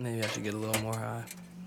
Maybe I should get a little more high.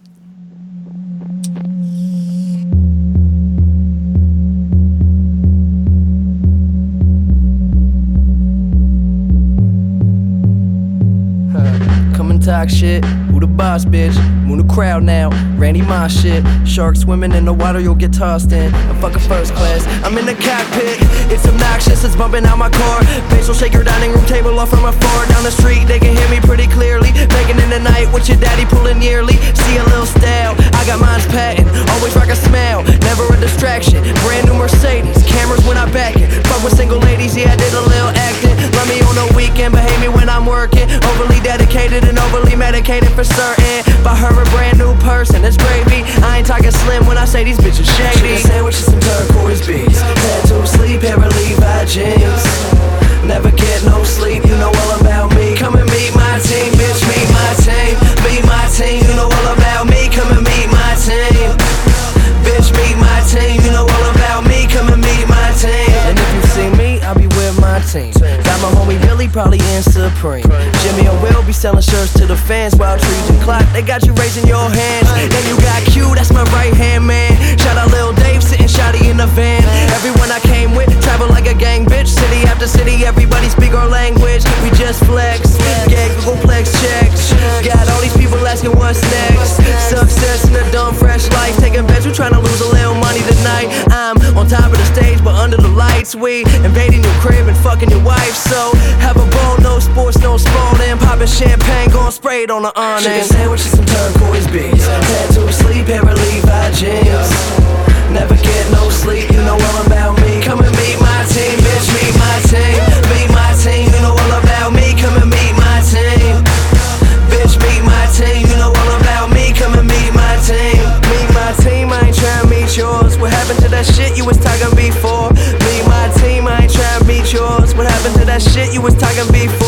Come and talk shit. Who the boss, bitch? Move the crowd now. Randy Moss shit. Sharks swimming in the water, you'll get tossed in. I'm fucking first class. I'm in the cockpit. It's obnoxious, it's bumping out my car. Bass will shake your dining room table off from afar. Down the street, they can hear me pretty clearly. Making in the night with your daddy pulling yearly. See a little style. I got mine's patent. Always rock a smile. Never a distraction. Brand new Mercedes. Cameras when I back it. Fuck with single ladies, yeah, I did a little acting. Love me on the weekend, but hate me when I'm working. Overly dedicated and overly medicated for certain. By her a brand new person, that's gravy. I ain't talking slim when I say these bitches shady. Chicken sandwiches and turquoise beats. Head to sleep, hair and Levi jeans. Never get no sleep, you know all about me. Come and meet my team, bitch, meet my team. Meet my team, you know all about me. Come and meet my team. Bitch, meet my team, you know all about me. Come and meet my team. And if you see me, I'll be with my team. Got my homie Billy probably in Supreme. Jimmy and Will be selling shirts to the fans while Trees and Clock, they got you raising your hands. Then you got Q, that's my right hand man. Shout out Lil Dave, sitting shotty in the van. Everyone I came with, travel like a gang bitch. City after city, everybody speak our language. We just flex, get Googleplex checks. Got all these people asking what's next. Success in a dumb fresh life. Taking bets, we tryna lose a little money tonight. I'm on top of the stage, but under the lights. We invading your crib and fucking your wife. So have a ball, no sports, no spalding. Popping champagne, gon' spray it on the awning. Chicken sandwiches and turquoise beats. Head to sleep, hair and Levi jeans. Never get no sleep, you know all about me. Come and meet my team, bitch, meet my team. Meet my team, you know all about me. Come and meet my team. Bitch, meet my team, you know all about me. Come and meet my team. Meet my team, I ain't tryna meet yours. What happened to that shit you was talking before? Meet my team, I ain't tryna meet yours. What happened to that shit you was talking before?